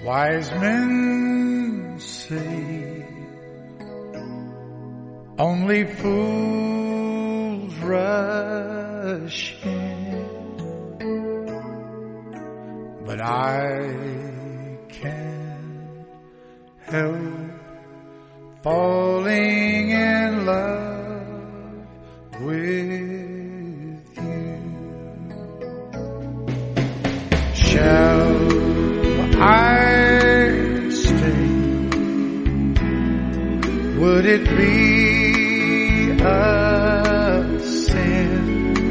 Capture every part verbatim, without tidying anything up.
Wise men say only fools rush in, but I can't help falling in love with you. Shall I stay? Would it be a sin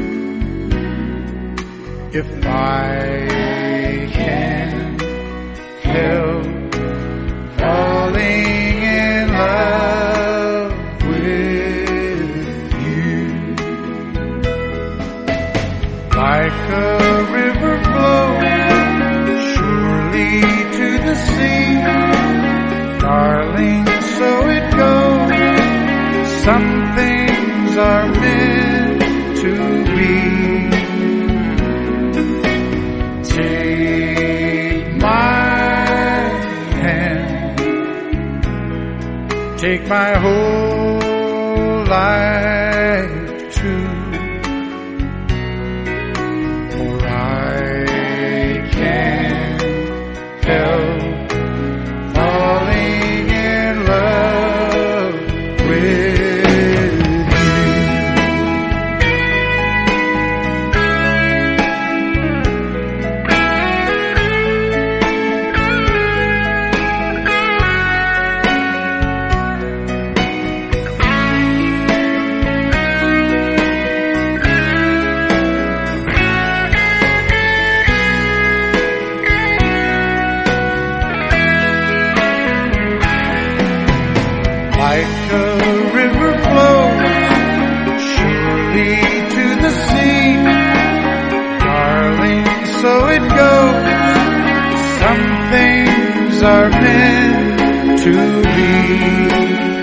if I can't help falling in love with you? Like a river flows surely to the sea, darling, so it goes. Some things are meant to be. Take my hand, take my whole life too, for I can't help falling in love with like a river flows surely to the sea, darling, so it goes. Some things are meant to be.